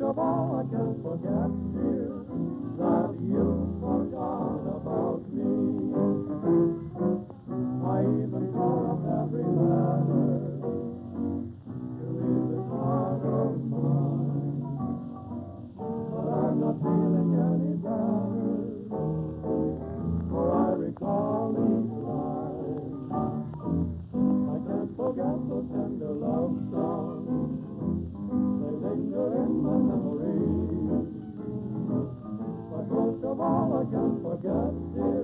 of all, I can't forget, dear, that you forgot about me. I even tore up every letter to leave this heart of mine. But I'm not feeling any better, for I recall these lines. I can't forget those tender love songs. They linger in my memory. But most of all, I can't forget, dear,